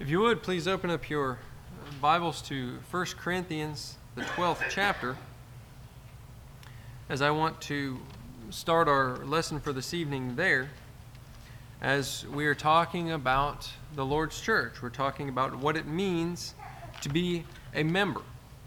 If you would, please open up your Bibles to 1 Corinthians, the 12th chapter, as I want to start our lesson for this evening there, as we are talking about the Lord's church. We're talking about what it means to be a member.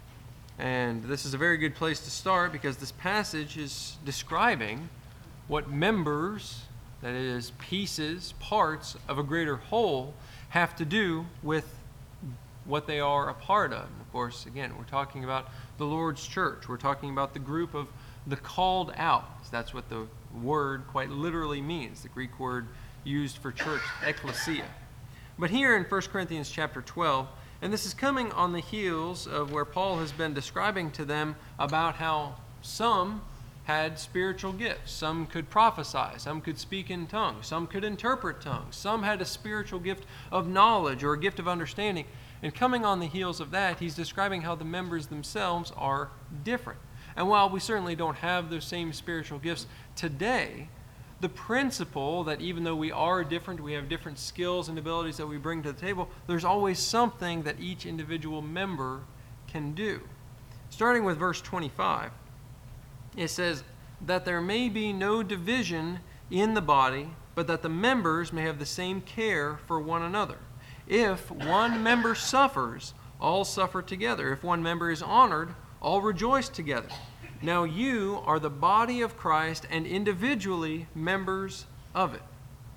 And this is a very good place to start because this passage is describing what members, that is, pieces, parts of a greater whole, have to do with what they are a part of. And of course, again, we're talking about the Lord's church. We're talking about the group of the called out. That's what the word quite literally means, the Greek word used for church, ekklesia. But here in 1 Corinthians chapter 12, and this is coming on the heels of where Paul has been describing to them about how some had spiritual gifts. Some could prophesy, some could speak in tongues, some could interpret tongues, some had a spiritual gift of knowledge or a gift of understanding. And coming on the heels of that, he's describing how the members themselves are different. And while we certainly don't have those same spiritual gifts today, the principle that even though we are different, we have different skills and abilities that we bring to the table, there's always something that each individual member can do. Starting with verse 25, it says, that there may be no division in the body, but that the members may have the same care for one another. If one member suffers, all suffer together. If one member is honored, all rejoice together. Now you are the body of Christ and individually members of it.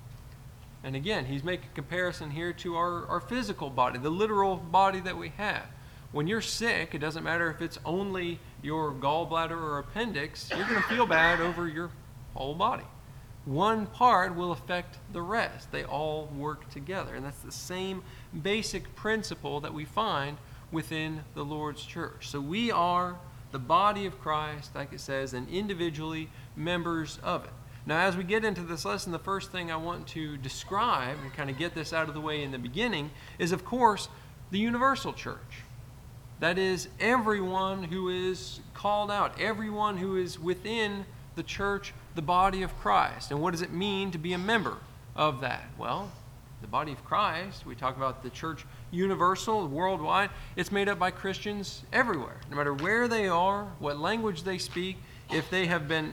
And again, he's making a comparison here to our physical body, the literal body that we have. When you're sick, it doesn't matter if it's only your gallbladder or appendix, you're going to feel bad over your whole body. One part will affect the rest. They all work together. And that's the same basic principle that we find within the Lord's church. So we are the body of Christ, like it says, and individually members of it. Now, as we get into this lesson, the first thing I want to describe and kind of get this out of the way in the beginning is, of course, the universal church. That is, everyone who is called out, everyone who is within the church, the body of Christ. And what does it mean to be a member of that? Well, the body of Christ, we talk about the church universal, worldwide. It's made up by Christians everywhere, no matter where they are, what language they speak, if they have been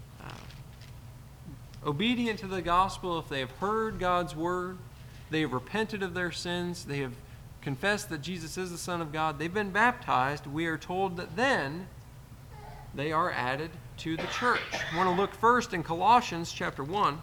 obedient to the gospel, if they have heard God's word, they have repented of their sins, they have confessed that Jesus is the Son of God, they've been baptized, we are told that then they are added to the church. I want to look first in Colossians chapter 1.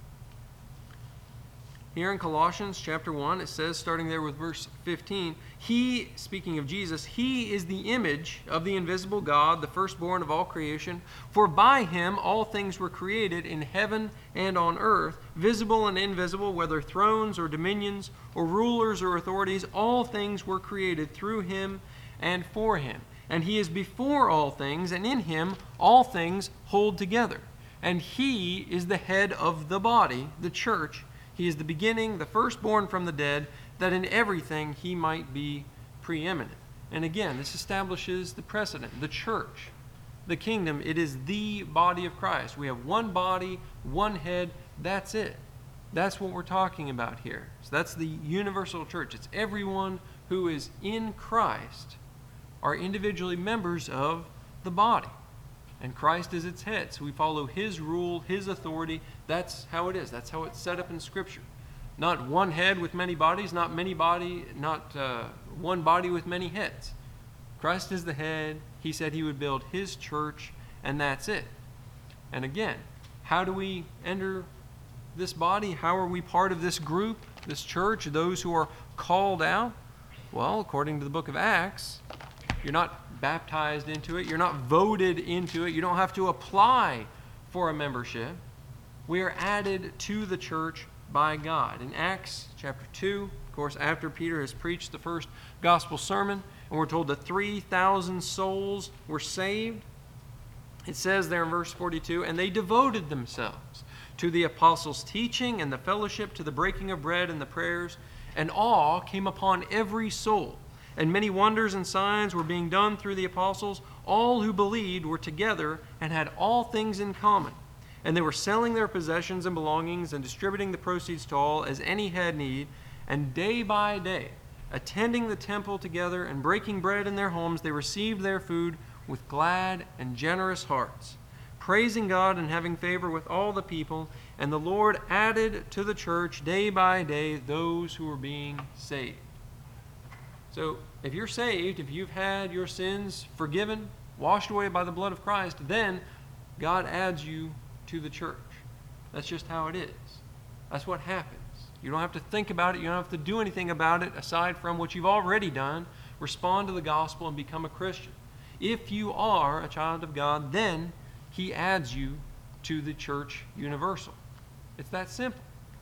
Here in Colossians chapter 1, it says, starting there with verse 15, He, speaking of Jesus, He is the image of the invisible God, the firstborn of all creation. For by Him all things were created in heaven and on earth, visible and invisible, whether thrones or dominions or rulers or authorities, all things were created through Him and for Him. And He is before all things, and in Him all things hold together. And He is the head of the body, the church. He is the beginning, the firstborn from the dead, that in everything He might be preeminent. And again, this establishes the precedent. The church, the kingdom, it is the body of Christ. We have one body, one head, that's it. That's what we're talking about here. So that's the universal church. It's everyone who is in Christ are individually members of the body. And Christ is its head. So we follow His rule, His authority. That's how it is. That's how it's set up in Scripture. Not one head with many bodies, not one body with many heads. Christ is the head. He said He would build His church, and that's it. And again, how do we enter this body? How are we part of this group, this church, those who are called out? Well, according to the book of Acts, you're not baptized into it. You're not voted into it. You don't have to apply for a membership. We are added to the church by God. In Acts chapter 2, of course, after Peter has preached the first gospel sermon, and we're told that 3,000 souls were saved, it says there in verse 42, and they devoted themselves to the apostles' teaching and the fellowship, to the breaking of bread and the prayers, and awe came upon every soul. And many wonders and signs were being done through the apostles. All who believed were together and had all things in common. And they were selling their possessions and belongings and distributing the proceeds to all as any had need. And day by day, attending the temple together and breaking bread in their homes, they received their food with glad and generous hearts, praising God and having favor with all the people. And the Lord added to the church day by day those who were being saved. So if you're saved, if you've had your sins forgiven, washed away by the blood of Christ, then God adds you to the church. That's just how it is. That's what happens. You don't have to think about it. You don't have to do anything about it aside from what you've already done. Respond to the gospel and become a Christian. If you are a child of God, then He adds you to the church universal. It's that simple.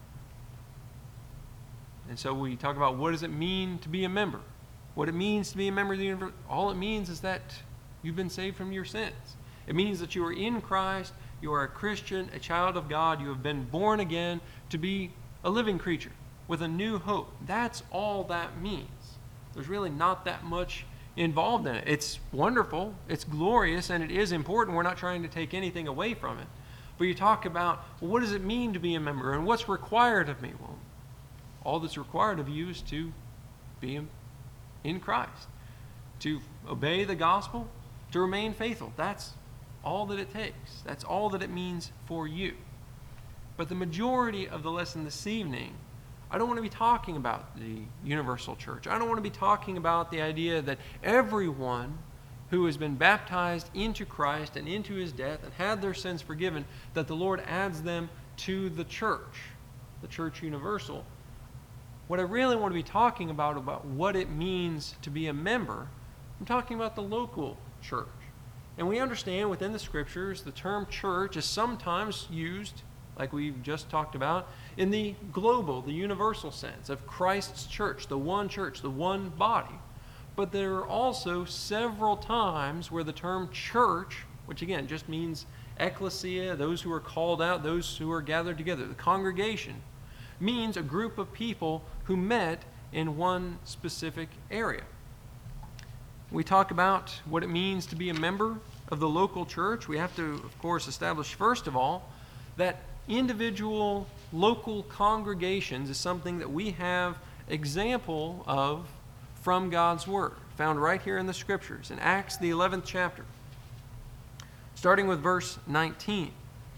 And so we talk about what does it mean to be a member? What it means to be a member of the universe, all it means is that you've been saved from your sins. It means that you are in Christ, you are a Christian, a child of God, you have been born again to be a living creature with a new hope. That's all that means. There's really not that much involved in it. It's wonderful, it's glorious, and it is important. We're not trying to take anything away from it. But you talk about, well, what does it mean to be a member, and what's required of me? Well, all that's required of you is to be in Christ, to obey the gospel, to remain faithful. That's all that it takes. That's all that it means for you. But the majority of the lesson this evening, I don't want to be talking about the universal church. I don't want to be talking about the idea that everyone who has been baptized into Christ and into His death and had their sins forgiven, that the Lord adds them to the church universal. What I really want to be talking about what it means to be a member, I'm talking about the local church. And we understand within the Scriptures the term church is sometimes used, like we've just talked about, in the global, the universal sense of Christ's church, the one body. But there are also several times where the term church, which again just means ecclesia, those who are called out, those who are gathered together, the congregation, means a group of people who met in one specific area. We talk about what it means to be a member of the local church. We have to, of course, establish first of all that individual local congregations is something that we have example of from God's Word, found right here in the Scriptures, in Acts, the 11th chapter, starting with verse 19.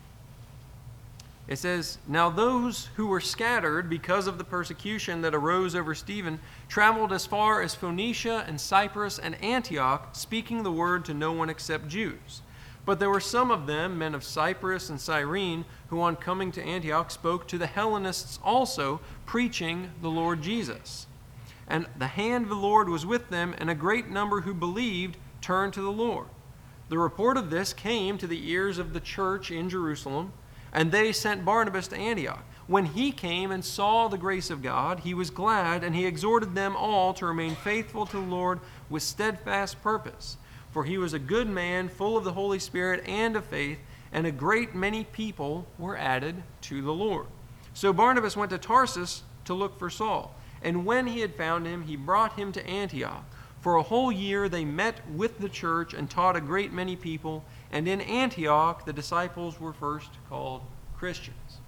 It says, "Now those who were scattered because of the persecution that arose over Stephen traveled as far as Phoenicia and Cyprus and Antioch, speaking the word to no one except Jews. But there were some of them, men of Cyprus and Cyrene, who on coming to Antioch spoke to the Hellenists also, preaching the Lord Jesus. And the hand of the Lord was with them, and a great number who believed turned to the Lord. The report of this came to the ears of the church in Jerusalem, and they sent Barnabas to Antioch. When he came and saw the grace of God, he was glad, and he exhorted them all to remain faithful to the Lord with steadfast purpose. For he was a good man, full of the Holy Spirit and of faith, and a great many people were added to the Lord. So Barnabas went to Tarsus to look for Saul. And when he had found him, he brought him to Antioch. For a whole year they met with the church and taught a great many people. And in Antioch the disciples were first called Christians."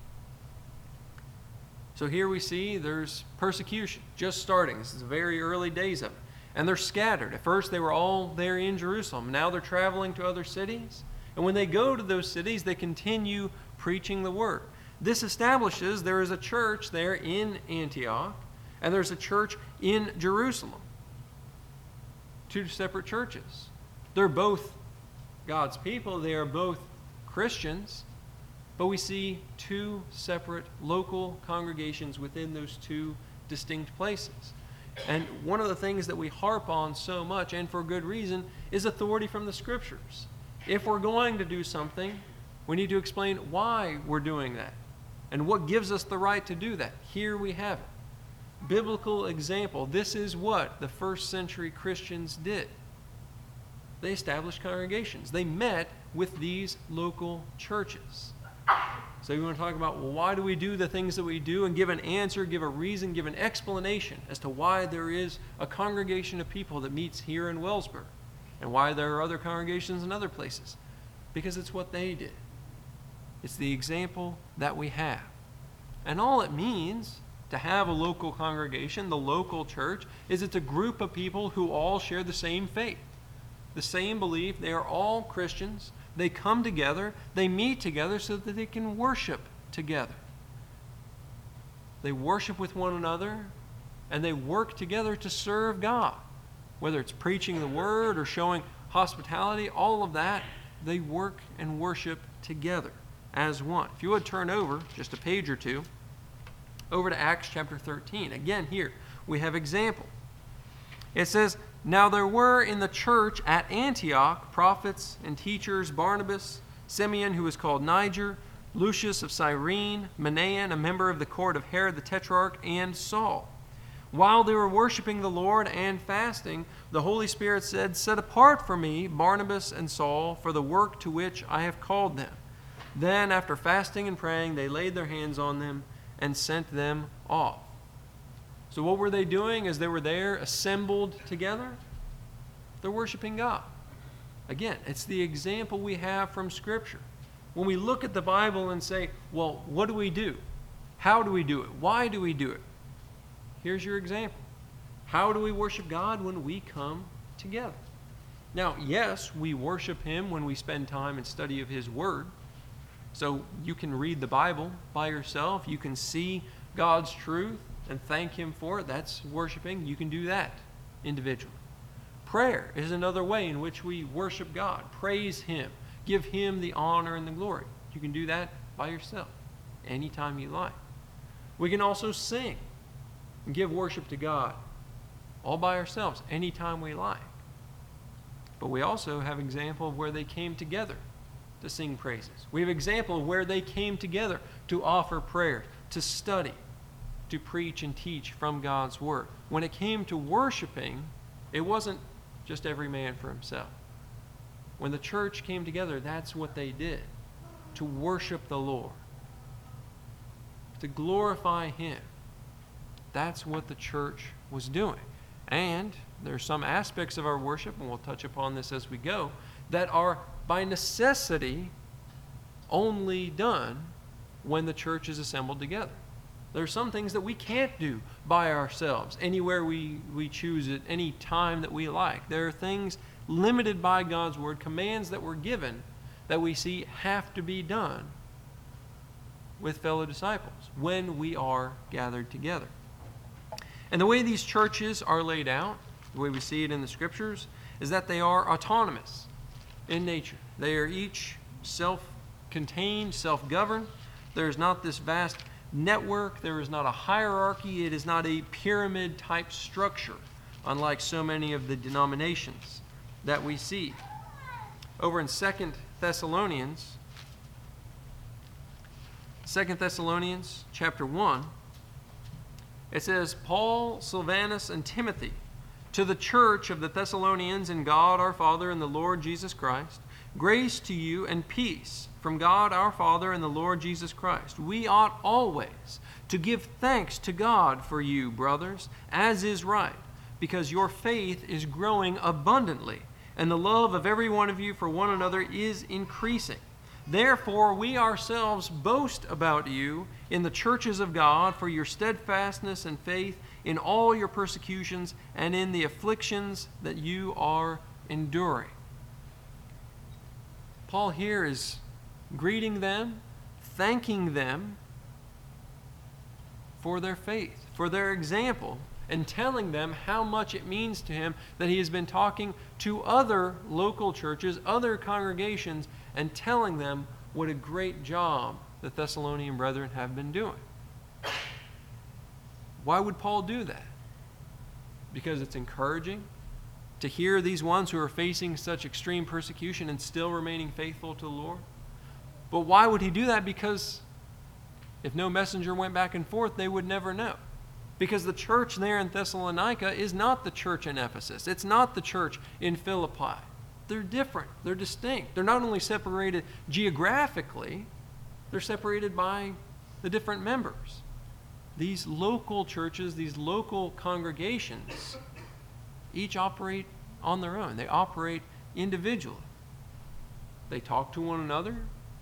So here we see there's persecution just starting. This is the very early days of it. And they're scattered. At first they were all there in Jerusalem. Now they're traveling to other cities. And when they go to those cities, they continue preaching the word. This establishes there is a church there in Antioch, and there's a church in Jerusalem. Two separate churches. They're both God's people. They are both Christians. But we see two separate local congregations within those two distinct places. And one of the things that we harp on so much, and for good reason, is authority from the Scriptures. If we're going to do something, we need to explain why we're doing that and what gives us the right to do that. Here we have it. Biblical example. This is what the first century Christians did. They established congregations. They met with these local churches. So you want to talk about, well, why do we do the things that we do, and give an answer, give a reason, give an explanation as to why there is a congregation of people that meets here in Wellsburg and why there are other congregations in other places. Because it's what they did. It's the example that we have. And all it means to have a local congregation, the local church, is it's a group of people who all share the same faith, the same belief. They are all Christians. They come together, they meet together so that they can worship together. They worship with one another, and they work together to serve God. Whether it's preaching the word or showing hospitality, all of that, they work and worship together as one. If you would turn over just a page or two, over to Acts chapter 13. Again, here we have example. It says, "Now there were in the church at Antioch prophets and teachers, Barnabas, Simeon, who was called Niger, Lucius of Cyrene, Manaen, a member of the court of Herod the Tetrarch, and Saul. While they were worshiping the Lord and fasting, the Holy Spirit said, 'Set apart for me Barnabas and Saul for the work to which I have called them.' Then, after fasting and praying, they laid their hands on them and sent them off." So what were they doing as they were there assembled together? They're worshiping God. Again, it's the example we have from Scripture. When we look at the Bible and say, well, what do we do? How do we do it? Why do we do it? Here's your example. How do we worship God? When we come together. Now, yes, we worship Him when we spend time in study of His Word. So you can read the Bible by yourself. You can see God's truth and thank Him for it. That's worshiping. You can do that individually. Prayer is another way in which we worship God. Praise Him. Give Him the honor and the glory. You can do that by yourself anytime you like. We can also sing and give worship to God all by ourselves anytime we like. But we also have example of where they came together to sing praises. We have example of where they came together to offer prayers, to study, to preach and teach from God's Word. When it came to worshiping, it wasn't just every man for himself. When the church came together, that's what they did, to worship the Lord, to glorify Him. That's what the church was doing. And there are some aspects of our worship, and we'll touch upon this as we go, that are by necessity only done when the church is assembled together. There are some things that we can't do by ourselves, anywhere we choose it, any time that we like. There are things limited by God's Word, commands that were given that we see have to be done with fellow disciples when we are gathered together. And the way these churches are laid out, the way we see it in the Scriptures, is that they are autonomous in nature. They are each self-contained, self-governed. There is not this vast network. There is not a hierarchy. It is not a pyramid-type structure, unlike so many of the denominations that we see. Over in 2 Thessalonians chapter 1, it says, "Paul, Silvanus, and Timothy, to the church of the Thessalonians in God our Father and the Lord Jesus Christ, grace to you and peace from God our Father and the Lord Jesus Christ. We ought always to give thanks to God for you, brothers, as is right, because your faith is growing abundantly, and the love of every one of you for one another is increasing. Therefore, we ourselves boast about you in the churches of God for your steadfastness and faith in all your persecutions and in the afflictions that you are enduring." Paul here is greeting them, thanking them for their faith, for their example, and telling them how much it means to him that he has been talking to other local churches, other congregations, and telling them what a great job the Thessalonian brethren have been doing. Why would Paul do that? Because it's encouraging to hear these ones who are facing such extreme persecution and still remaining faithful to the Lord. But why would he do that? Because if no messenger went back and forth, they would never know. Because the church there in Thessalonica is not the church in Ephesus. It's not the church in Philippi. They're different. They're distinct. They're not only separated geographically, they're separated by the different members. These local churches, these local congregations, each operate on their own. They operate individually. They talk to one another.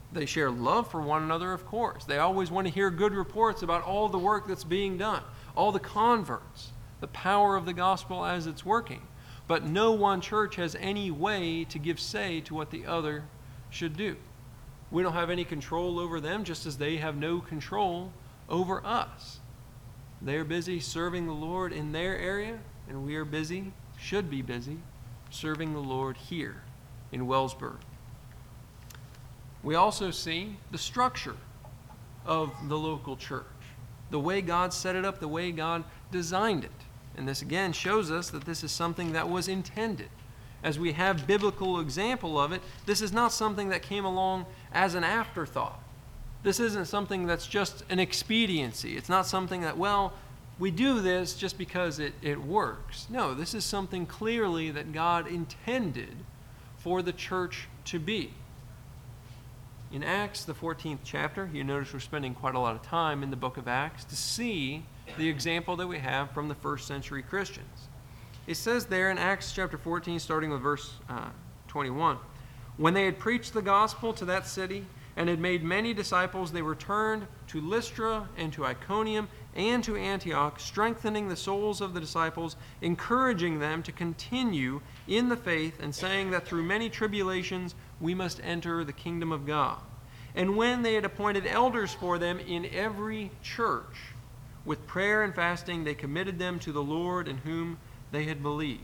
They share love for one another, of course. They always want to hear good reports about all the work that's being done, all the converts, the power of the gospel as it's working. But no one church has any way to give say to what the other should do. We don't have any control over them, just as they have no control over us. They're busy serving the Lord in their area, and we are busy, should be busy, serving the Lord here in Wellsburg. We also see the structure of the local church, the way God set it up, the way God designed it. And this again shows us that this is something that was intended. As we have biblical example of it, this is not something that came along as an afterthought. This isn't something that's just an expediency. It's not something that, well, we do this just because it works. No, this is something clearly that God intended for the church to be. In Acts, the 14th chapter, you notice we're spending quite a lot of time in the book of Acts to see the example that we have from the first century Christians. It says there in Acts chapter 14, starting with verse 21, when they had preached the gospel to that city and had made many disciples, they returned to Lystra and to Iconium and to Antioch, strengthening the souls of the disciples, encouraging them to continue in the faith, and saying that through many tribulations we must enter the kingdom of God. And when they had appointed elders for them in every church, with prayer and fasting, they committed them to the Lord in whom they had believed.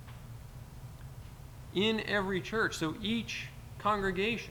In every church, so each congregation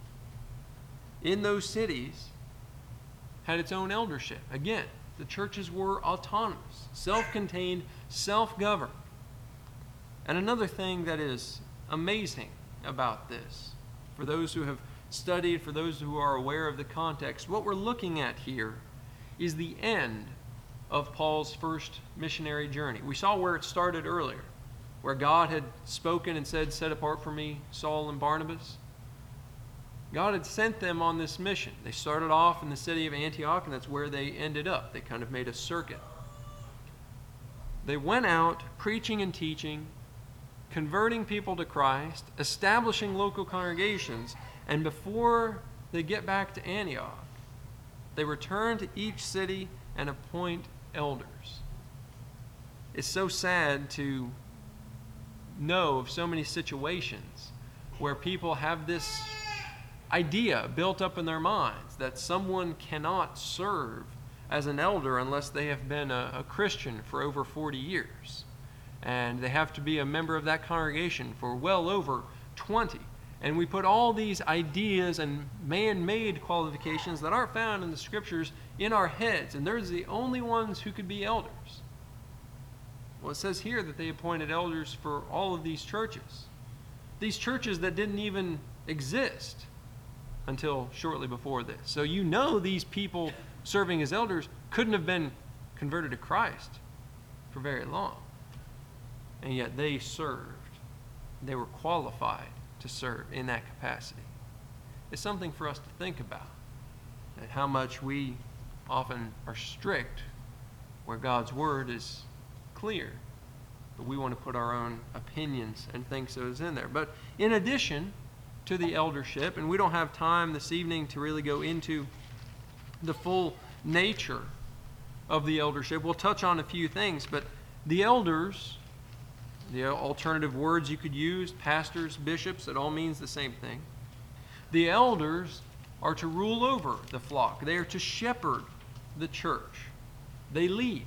in those cities had its own eldership. Again, the churches were autonomous, self-contained, self-governed. And another thing that is amazing about this, for those who have studied, for those who are aware of the context, what we're looking at here is the end of Paul's first missionary journey. We saw where it started earlier, where God had spoken and said, "Set apart for me Saul and Barnabas." God had sent them on this mission. They started off in the city of Antioch, and that's where they ended up. They kind of made a circuit. They went out preaching and teaching, converting people to Christ, establishing local congregations, and before they get back to Antioch, they return to each city and appoint elders. It's so sad to know of so many situations where people have this idea built up in their minds that someone cannot serve as an elder unless they have been a Christian for over 40 years. And they have to be a member of that congregation for well over 20. And we put all these ideas and man-made qualifications that aren't found in the scriptures in our heads, and they're the only ones who could be elders. Well, it says here that they appointed elders for all of these churches. These churches that didn't even exist until shortly before this. So you know these people serving as elders couldn't have been converted to Christ for very long. And yet they served. They were qualified to serve in that capacity. It's something for us to think about, and how much we often are strict where God's word is clear, but we want to put our own opinions and things that is in there. But in addition to the eldership, and we don't have time this evening to really go into the full nature of the eldership. We'll touch on a few things, but the elders, the alternative words you could use, pastors, bishops, it all means the same thing. The elders are to rule over the flock. They are to shepherd the church. They lead.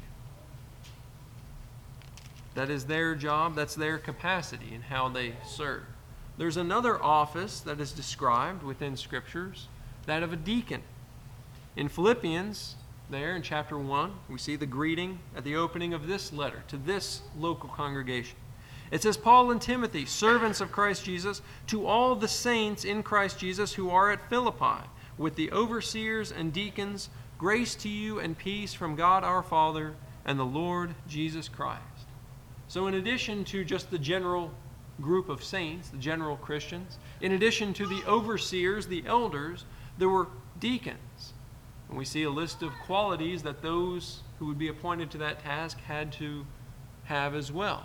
That is their job. That's their capacity in how they serve. There's another office that is described within Scriptures, that of a deacon. In Philippians, there in chapter 1, we see the greeting at the opening of this letter to this local congregation. It says, Paul and Timothy, servants of Christ Jesus, to all the saints in Christ Jesus who are at Philippi, with the overseers and deacons, grace to you and peace from God our Father and the Lord Jesus Christ. So in addition to just the general group of saints, the general Christians, in addition to the overseers, the elders, there were deacons. And we see a list of qualities that those who would be appointed to that task had to have as well.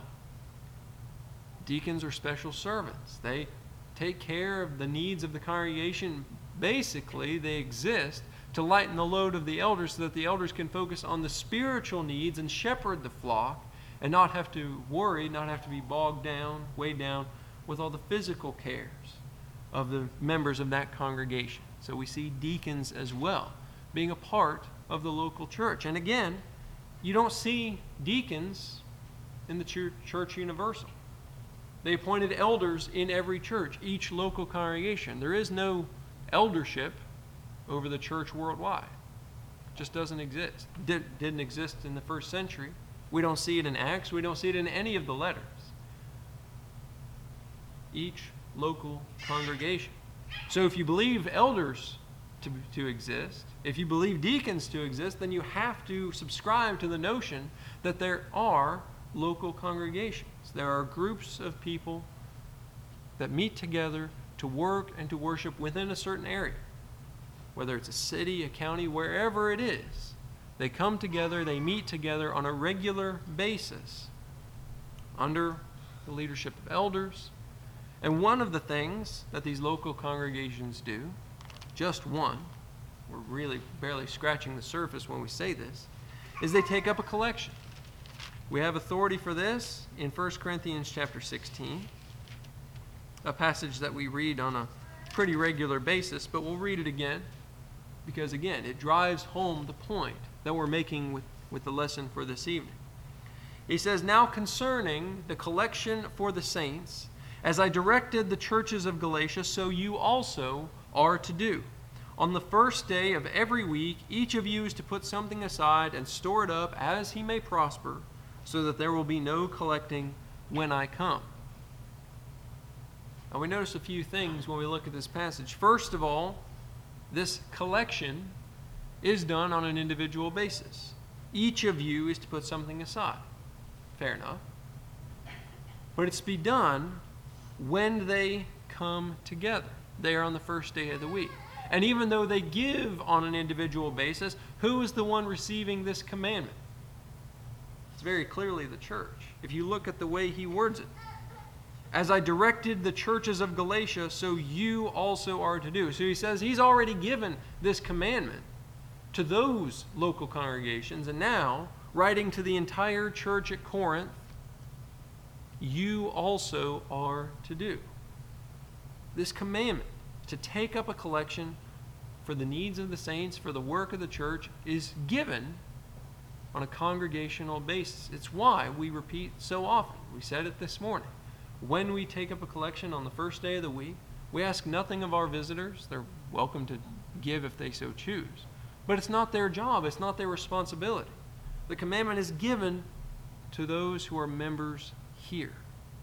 Deacons are special servants. They take care of the needs of the congregation Basically, they exist to lighten the load of the elders so that the elders can focus on the spiritual needs and shepherd the flock and not have to worry, not have to be bogged down, weighed down with all the physical cares of the members of that congregation. So we see deacons as well being a part of the local church. And again, you don't see deacons in the church universal. They appointed elders in every church, each local congregation. There is no eldership over the church worldwide. It just doesn't exist. Didn't exist in the first century. We don't see it in Acts. We don't see it in any of the letters. Each local congregation. So if you believe elders to exist, if you believe deacons to exist, then you have to subscribe to the notion that there are local congregations. There are groups of people that meet together to work and to worship within a certain area. Whether it's a city, a county, wherever it is, they come together, they meet together on a regular basis under the leadership of elders. And one of the things that these local congregations do, just one, we're really barely scratching the surface when we say this, is they take up a collection. We have authority for this in 1 Corinthians chapter 16, a passage that we read on a pretty regular basis, but we'll read it again because, again, it drives home the point that we're making with the lesson for this evening. He says, "Now concerning the collection for the saints, as I directed the churches of Galatia, so you also are to do. On the first day of every week, each of you is to put something aside and store it up as he may prosper, so that there will be no collecting when I come." Now we notice a few things when we look at this passage. First of all, this collection is done on an individual basis. Each of you is to put something aside. Fair enough. But it's to be done when they come together. They are on the first day of the week. And even though they give on an individual basis, who is the one receiving this commandment? It's very clearly the church. If you look at the way he words it, "As I directed the churches of Galatia, so you also are to do." So he says he's already given this commandment to those local congregations, and now, writing to the entire church at Corinth, you also are to do. This commandment to take up a collection for the needs of the saints, for the work of the church, is given on a congregational basis. It's why we repeat so often. We said it this morning. When we take up a collection on the first day of the week, we ask nothing of our visitors. They're welcome to give if they so choose. But it's not their job. It's not their responsibility. The commandment is given to those who are members here.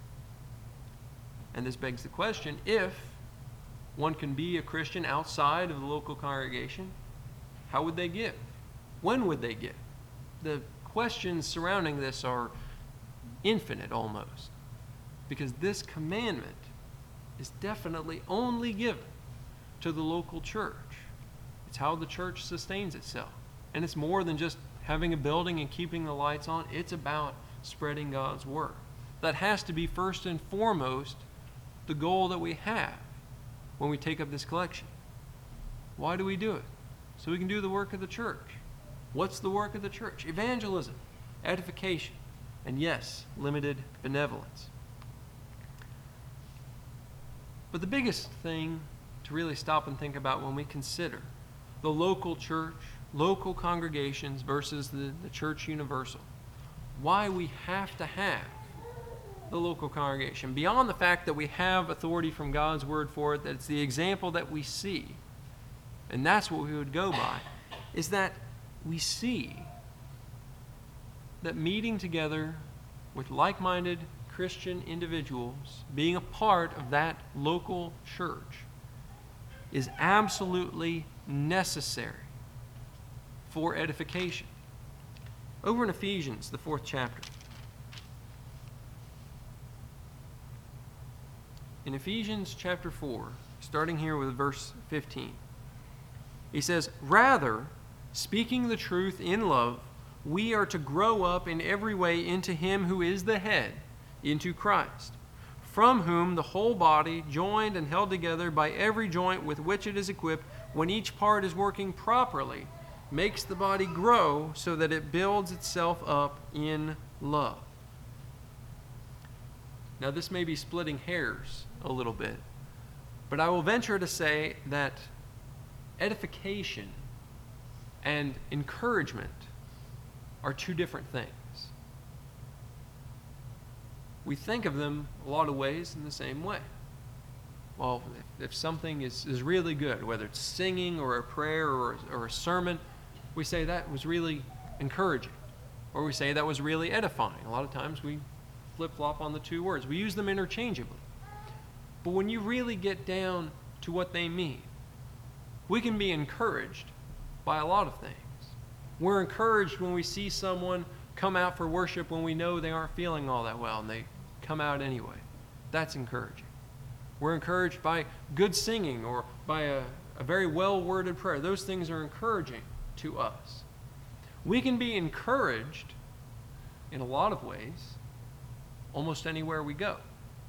And this begs the question, if one can be a Christian outside of the local congregation, how would they give? When would they give? The questions surrounding this are infinite almost, because this commandment is definitely only given to the local church. It's how the church sustains itself. And it's more than just having a building and keeping the lights on. It's about spreading God's word. That has to be first and foremost the goal that we have when we take up this collection. Why do we do it? So we can do the work of the church. What's the work of the church? Evangelism, edification, and yes, limited benevolence. But the biggest thing to really stop and think about when we consider the local church, local congregations versus the church universal, why we have to have the local congregation, beyond the fact that we have authority from God's word for it, that it's the example that we see, and that's what we would go by, is that we see that meeting together with like-minded Christian individuals, being a part of that local church, is absolutely necessary for edification. Over in Ephesians, the 4th chapter. In Ephesians chapter 4, starting here with verse 15, he says, "Rather, speaking the truth in love, we are to grow up in every way into him who is the head, into Christ, from whom the whole body, joined and held together by every joint with which it is equipped, when each part is working properly, makes the body grow so that it builds itself up in love. Now, this may be splitting hairs a little bit, but I will venture to say that edification and encouragement are two different things. We think of them a lot of ways in the same way. Well, if something is really good, whether it's singing or a prayer or a sermon, we say that was really encouraging, or we say that was really edifying. A lot of times we flip-flop on the two words. We use them interchangeably. But when you really get down to what they mean, we can be encouraged by a lot of things. We're encouraged when we see someone come out for worship when we know they aren't feeling all that well and they come out anyway. That's encouraging. We're encouraged by good singing or by a very well-worded prayer. Those things are encouraging to us. We can be encouraged in a lot of ways almost anywhere we go.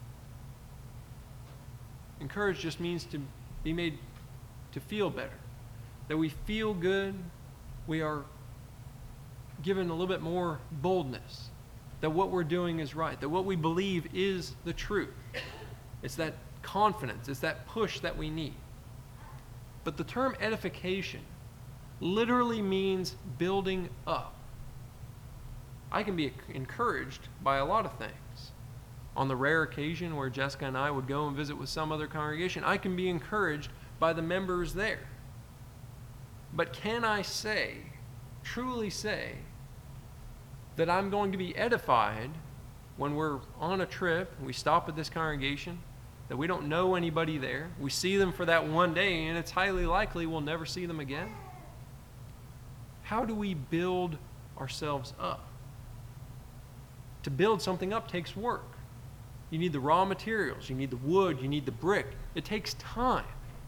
Encouraged just means to be made to feel better. That we feel good, we are given a little bit more boldness. That what we're doing is right. That what we believe is the truth. It's that confidence, it's that push that we need. But the term edification literally means building up. I can be encouraged by a lot of things. On the rare occasion where Jessica and I would go and visit with some other congregation, I can be encouraged by the members there. But can I say, truly say, that I'm going to be edified when we're on a trip, we stop at this congregation, that we don't know anybody there, we see them for that one day, and it's highly likely we'll never see them again? How do we build ourselves up? To build something up takes work. You need the raw materials, you need the wood, you need the brick. It takes time.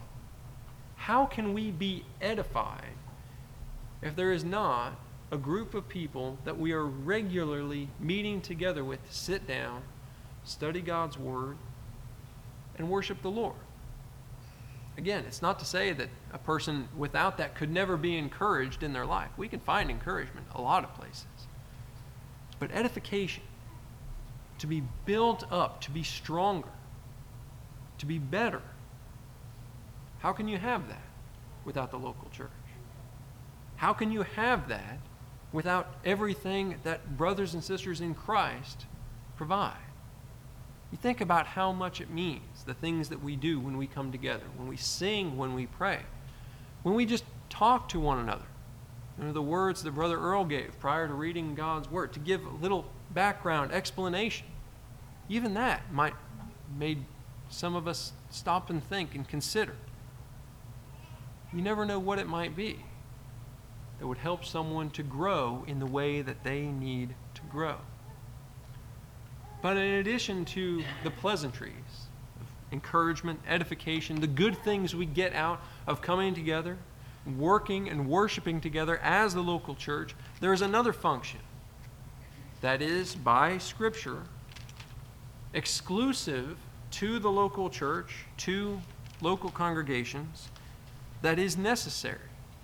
How can we be edified if there is not a group of people that we are regularly meeting together with to sit down, study God's Word, and worship the Lord? Again, it's not to say that a person without that could never be encouraged in their life. We can find encouragement a lot of places. But edification, to be built up, to be stronger, to be better, how can you have that without the local church? How can you have that without everything that brothers and sisters in Christ provide? You think about how much it means, the things that we do when we come together, when we sing, when we pray, when we just talk to one another. You know, the words that Brother Earl gave prior to reading God's Word, to give a little background explanation. Even that might made some of us stop and think and consider. You never know what it might be that would help someone to grow in the way that they need to grow. But in addition to the pleasantries of encouragement, edification, the good things we get out of coming together, working and worshiping together as the local church, there is another function that is, by Scripture, exclusive to the local church, to local congregations, that is necessary.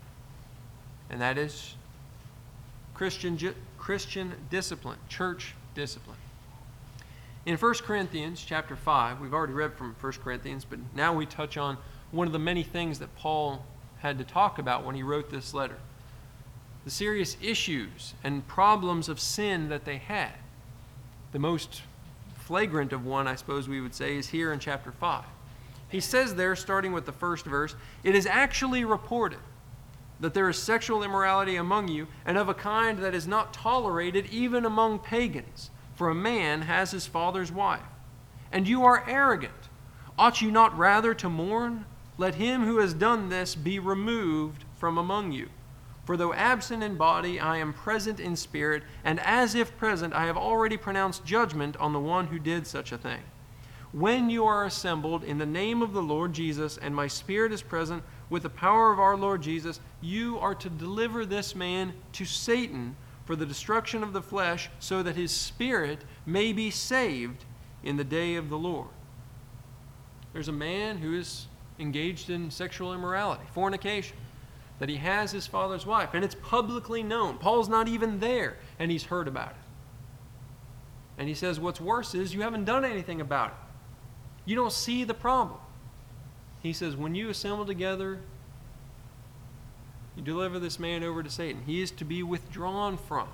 And that is Christian discipline, church discipline. In 1 Corinthians chapter 5, we've already read from 1 Corinthians, but now we touch on one of the many things that Paul had to talk about when he wrote this letter. The serious issues and problems of sin that they had. The most flagrant of one, I suppose we would say, is here in chapter 5. He says there, starting with the first verse, "It is actually reported that there is sexual immorality among you, and of a kind that is not tolerated even among pagans, for a man has his father's wife. And you are arrogant. Ought you not rather to mourn? Let him who has done this be removed from among you. For though absent in body, I am present in spirit, and as if present, I have already pronounced judgment on the one who did such a thing. When you are assembled in the name of the Lord Jesus, and my spirit is present with the power of our Lord Jesus, you are to deliver this man to Satan for the destruction of the flesh, so that his spirit may be saved in the day of the Lord. There's a man who is engaged in sexual immorality, fornication, that he has his father's wife, and it's publicly known. Paul's not even there, and he's heard about it. And he says, what's worse is you haven't done anything about it. You don't see the problem. He says, when you assemble together, you deliver this man over to Satan. He is to be withdrawn from,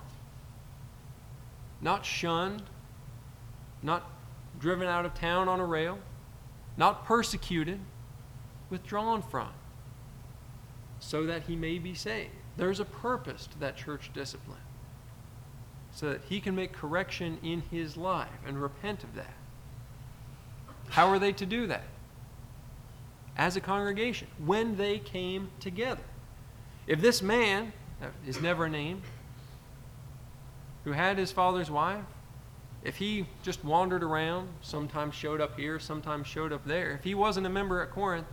not shunned, not driven out of town on a rail, not persecuted, withdrawn from, so that he may be saved. There's a purpose to that church discipline, so that he can make correction in his life and repent of that. How are they to do that? As a congregation, when they came together. If this man, that is never named, who had his father's wife, if he just wandered around, sometimes showed up here, sometimes showed up there, if he wasn't a member at Corinth,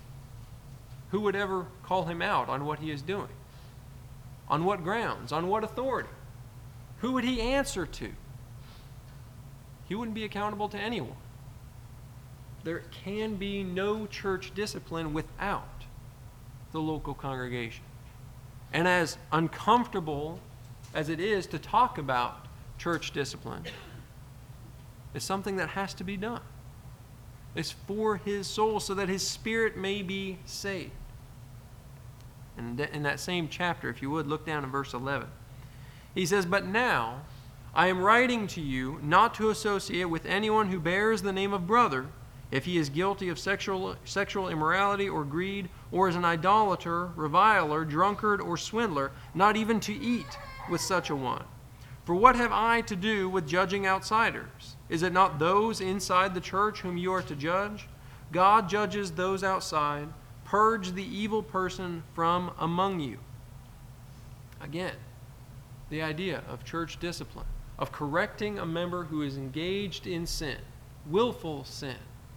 who would ever call him out on what he is doing? On what grounds? On what authority? Who would he answer to? He wouldn't be accountable to anyone. There can be no church discipline without the local congregation. And as uncomfortable as it is to talk about church discipline, it's something that has to be done. It's for his soul so that his spirit may be saved. And in that same chapter, if you would, look down in verse 11. He says, "But now I am writing to you not to associate with anyone who bears the name of brother, if he is guilty of sexual immorality or greed, or is an idolater, reviler, drunkard, or swindler, not even to eat with such a one. For what have I to do with judging outsiders? Is it not those inside the church whom you are to judge? God judges those outside. Purge the evil person from among you." Again, the idea of church discipline, of correcting a member who is engaged in sin, willful sin.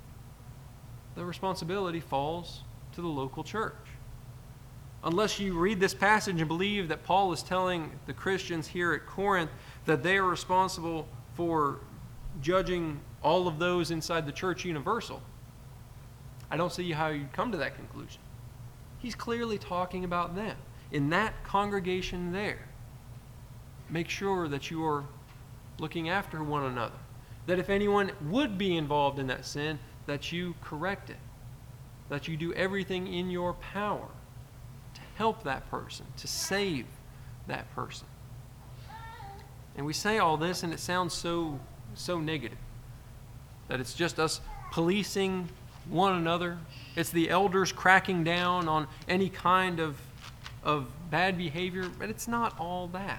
The responsibility falls to the local church. Unless you read this passage and believe that Paul is telling the Christians here at Corinth that they are responsible for judging all of those inside the church universal, I don't see how you'd come to that conclusion. He's clearly talking about them. In that congregation there, make sure that you are looking after one another. That if anyone would be involved in that sin, that you correct it. That you do everything in your power to help that person, to save that person. And we say all this and it sounds so negative. That it's just us policing one another. It's the elders cracking down on any kind of bad behavior, but it's not all that.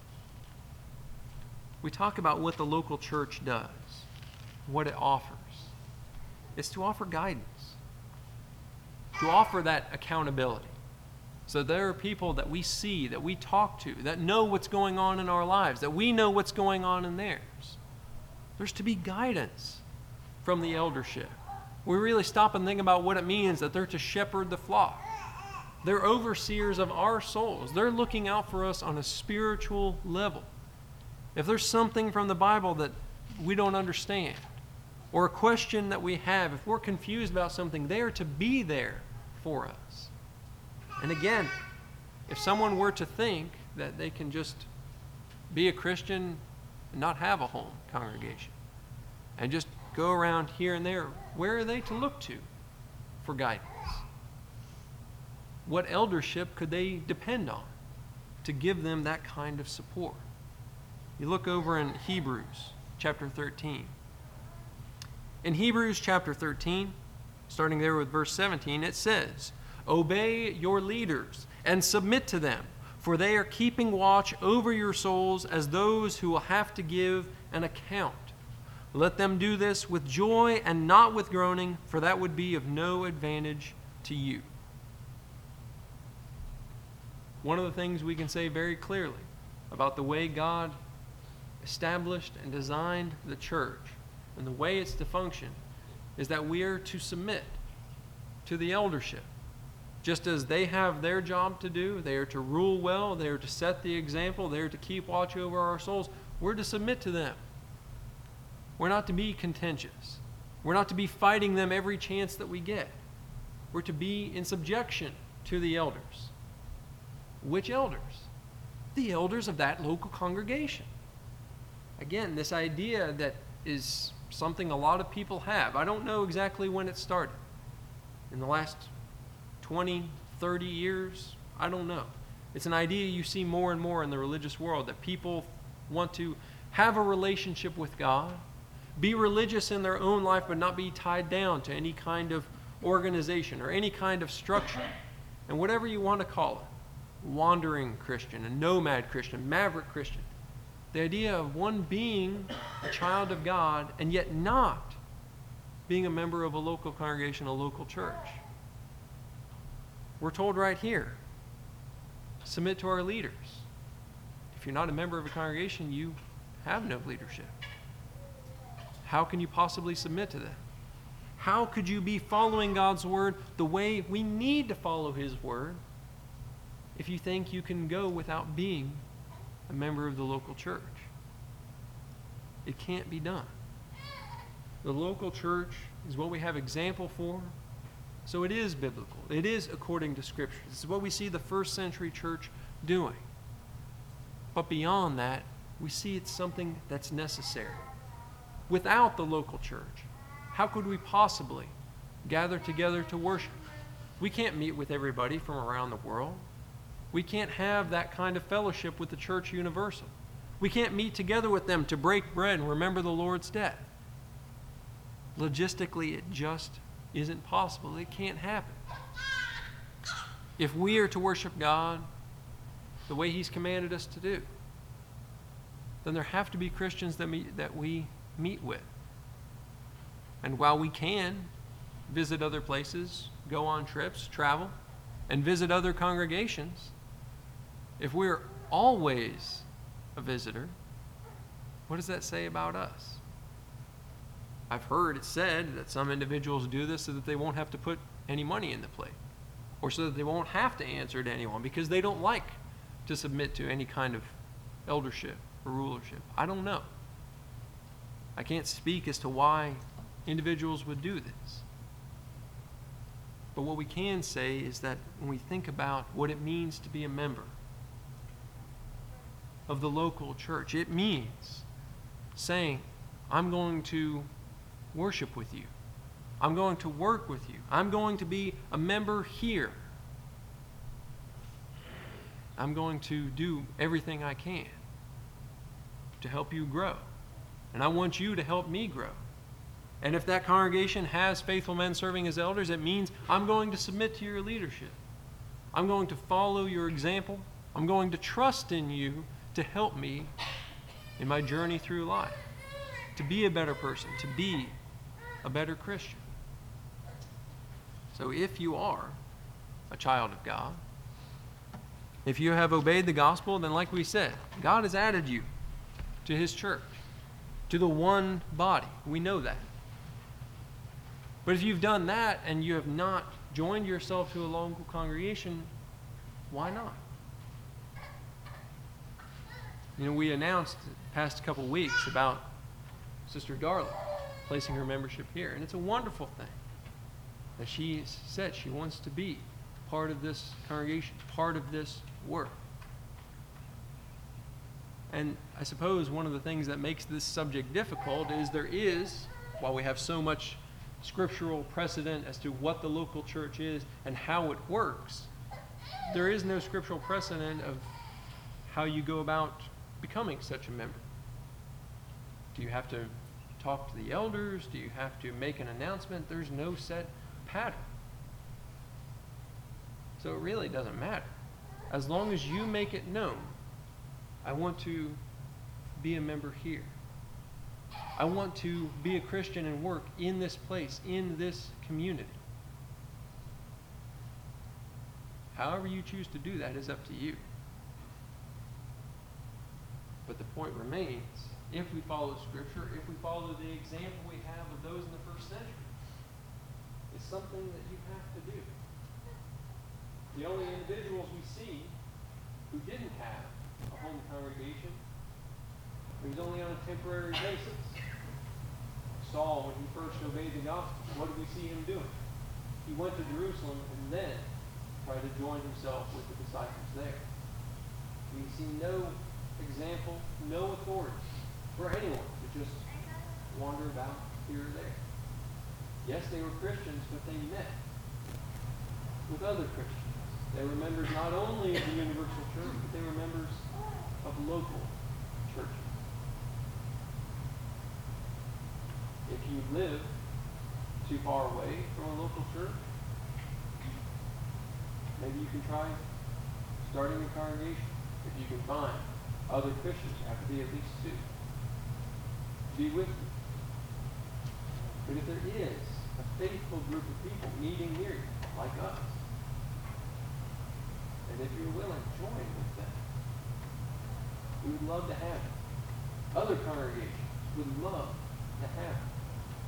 We talk about what the local church does, what it offers. It's to offer guidance, to offer that accountability. So there are people that we see, that we talk to, that know what's going on in our lives, that we know what's going on in theirs. There's to be guidance from the eldership. We really stop and think about what it means that they're to shepherd the flock. They're overseers of our souls. They're looking out for us on a spiritual level. If there's something from the Bible that we don't understand, or a question that we have, if we're confused about something, they are to be there for us. And again, if someone were to think that they can just be a Christian and not have a home congregation, and just go around here and there, where are they to look to for guidance? What eldership could they depend on to give them that kind of support? You look over in Hebrews chapter 13. In Hebrews chapter 13, starting there with verse 17, it says, "Obey your leaders and submit to them, for they are keeping watch over your souls as those who will have to give an account. Let them do this with joy and not with groaning, for that would be of no advantage to you." One of the things we can say very clearly about the way God established and designed the church and the way it's to function is that we are to submit to the eldership. Just as they have their job to do, they are to rule well, they are to set the example, they are to keep watch over our souls, we're to submit to them. We're not to be contentious. We're not to be fighting them every chance that we get. We're to be in subjection to the elders. Which elders? The elders of that local congregation. Again, this idea that is something a lot of people have. I don't know exactly when it started. In the last 20, 30 years, I don't know. It's an idea you see more and more in the religious world, that people want to have a relationship with God, be religious in their own life, but not be tied down to any kind of organization or any kind of structure. And whatever you want to call it, wandering Christian, a nomad Christian, maverick Christian. The idea of one being a child of God and yet not being a member of a local congregation, a local church. We're told right here, submit to our leaders. If you're not a member of a congregation, you have no leadership. How can you possibly submit to them? How could you be following God's word the way we need to follow his word if you think you can go without being a member of the local church? It can't be done. The local church is what we have example for, so it is biblical. It is according to Scripture. This is what we see the first century church doing. But beyond that, we see it's something that's necessary. Without the local church, how could we possibly gather together to worship? We can't meet with everybody from around the world. We can't have that kind of fellowship with the church universal. We can't meet together with them to break bread and remember the Lord's death. Logistically, it just isn't possible. It can't happen. If we are to worship God the way he's commanded us to do, then there have to be Christians that we meet with. And while we can visit other places, go on trips, travel, and visit other congregations, if we're always a visitor, what does that say about us? I've heard it said that some individuals do this so that they won't have to put any money in the plate, or so that they won't have to answer to anyone because they don't like to submit to any kind of eldership or rulership. I don't know. I can't speak as to why individuals would do this. But what we can say is that when we think about what it means to be a member of the local church, it means saying, I'm going to worship with you. I'm going to work with you. I'm going to be a member here. I'm going to do everything I can to help you grow. And I want you to help me grow. And if that congregation has faithful men serving as elders, it means I'm going to submit to your leadership. I'm going to follow your example. I'm going to trust in you to help me in my journey through life, to be a better person, to be a better Christian. So if you are a child of God, if you have obeyed the gospel, then like we said, God has added you to his church, to the one body. We know that. But if you've done that and you have not joined yourself to a local congregation, why not? You know, we announced the past couple weeks about Sister Darla placing her membership here. And it's a wonderful thing that she said she wants to be part of this congregation, part of this work. And I suppose one of the things that makes this subject difficult is, while we have so much scriptural precedent as to what the local church is and how it works, there is no scriptural precedent of how you go about becoming such a member. Do you have to talk to the elders? Do you have to make an announcement? There's no set pattern. So it really doesn't matter. As long as you make it known, I want to be a member here. I want to be a Christian and work in this place, in this community. However you choose to do that is up to you. But the point remains, if we follow Scripture, if we follow the example we have of those in the first century, it's something that you have to do. The only individuals we see who didn't have a home congregation, it was only on a temporary basis. Paul, when he first obeyed the gospel, what did we see him doing? He went to Jerusalem and then tried to join himself with the disciples there. We see no example, no authority for anyone to just wander about here or there. Yes, they were Christians, but they met with other Christians. They were members not only of the universal church, but they were members of local churches. If you live too far away from a local church, maybe you can try starting a congregation. If you can find other Christians, you have to be at least two, to be with you. But if there is a faithful group of people meeting near you, like us, and if you're willing, join with them. We would love to have you. Other congregations would love to have you.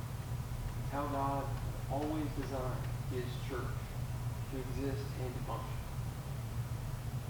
It's how God always designed His church to exist and to function.